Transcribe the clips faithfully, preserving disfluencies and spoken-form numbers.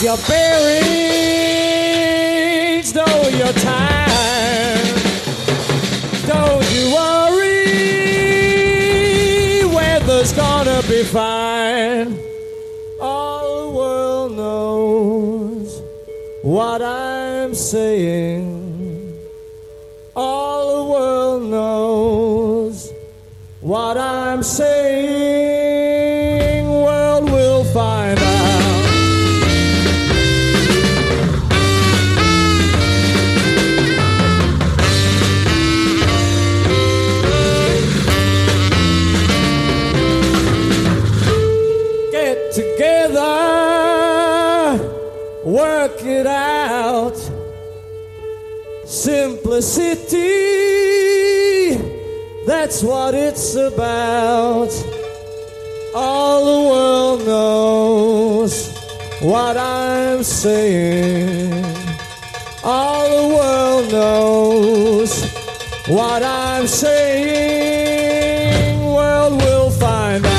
your bearings, know your time. Don't you worry, weather's gonna be fine. All the world knows what I'm saying. All the world knows what I'm saying. World will find out. Get together, work it out. Simplicity, that's what it's about. All the world knows what I'm saying. All the world knows what I'm saying. World will find out.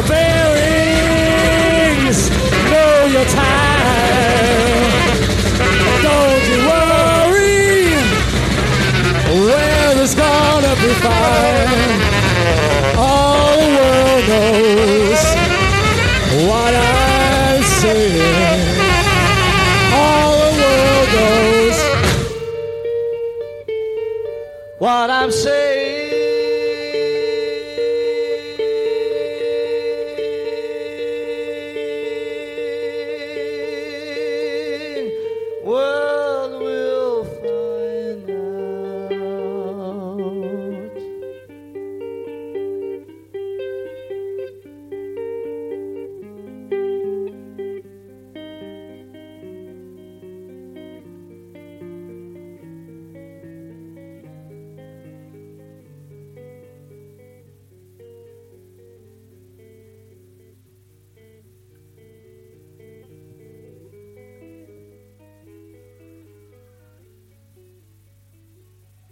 bearings know your time. Don't you worry, weather's gonna be fine. All the world knows what I'm saying. All the world knows what I'm saying.